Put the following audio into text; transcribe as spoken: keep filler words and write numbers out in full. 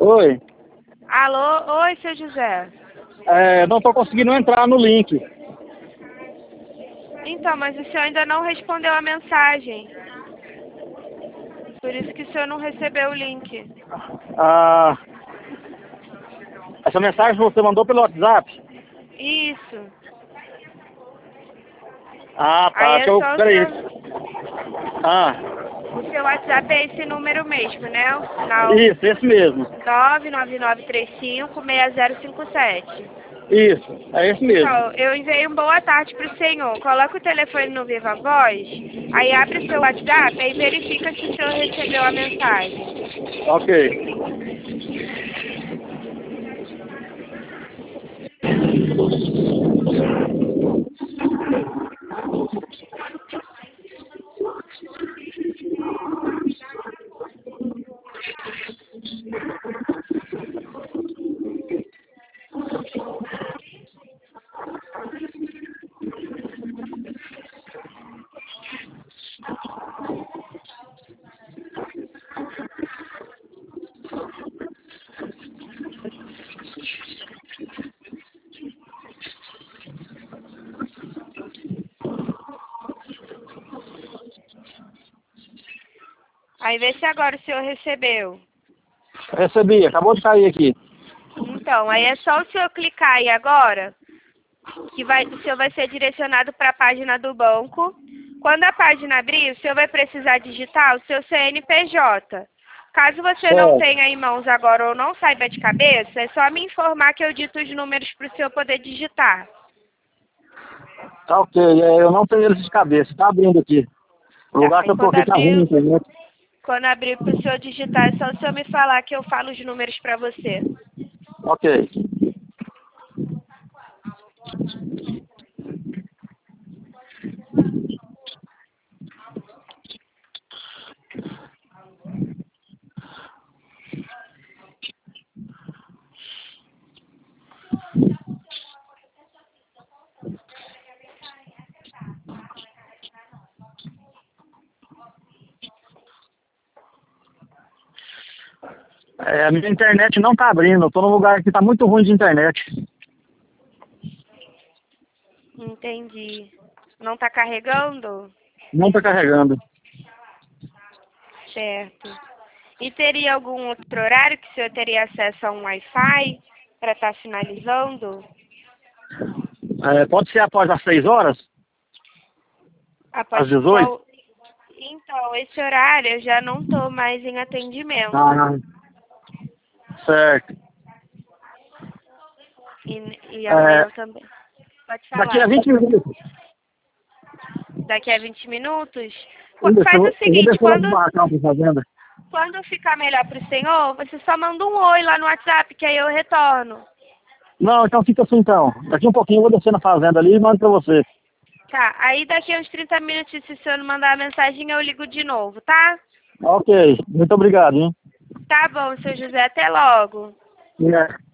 Oi. Alô? Oi, seu José. É, não estou conseguindo entrar no link. Então, mas o senhor ainda não respondeu a mensagem. Por isso que o senhor não recebeu o link. Ah, essa mensagem você mandou pelo WhatsApp? Isso. Ah, Aí tá. é Que eu, só o peraí. seu... Ah, O seu WhatsApp é esse número mesmo, né? O final isso, esse mesmo. nove nove nove três cinco seis zero cinco sete. Isso, é esse mesmo. Então, eu enviei um boa tarde pro senhor. Coloca o telefone no Viva Voz, aí abre o seu WhatsApp e verifica se o senhor recebeu a mensagem. Ok. Aí vê se agora o senhor recebeu. Recebi, acabou de sair aqui. Então, aí é só o senhor clicar aí agora, que vai, o senhor vai ser direcionado para a página do banco. Quando a página abrir, o senhor vai precisar digitar o seu C N P J. Caso você não Certo. tenha em mãos agora ou não saiba de cabeça, é só me informar que eu dito os números para o senhor poder digitar. Tá ok, é, eu não tenho eles de cabeça, tá abrindo aqui. O Tá, lugar que aí eu tô quando aqui tá ruim na abrir, internet. quando abrir para o senhor digitar, é só o senhor me falar que eu falo os números para você. Ok. É, a minha internet não tá abrindo, eu tô num lugar que tá muito ruim de internet. Entendi. Não tá carregando? Não tá carregando. Certo. E teria algum outro horário que o senhor teria acesso a um Wi-Fi para estar finalizando? É, pode ser após as seis horas? Após Às dezoito? qual... Então, esse horário eu já não estou mais em atendimento. Ah, certo. E, e amanhã É, eu também. Pode daqui a falar. vinte minutos. Daqui a vinte minutos? Qu- Deixa, eu, Faz vou- o eu vou seguinte, descer lá quando, pro barracão pra fazenda. quando ficar melhor para o senhor, você só manda um oi lá no WhatsApp, que aí eu retorno. Não, então fica assim então. Daqui um pouquinho eu vou descer na fazenda ali e mando pra você. Tá, aí daqui a uns trinta minutos, se o senhor não mandar a mensagem, eu ligo de novo, tá? Ok, muito obrigado, hein? Tá bom, seu José, até logo. É.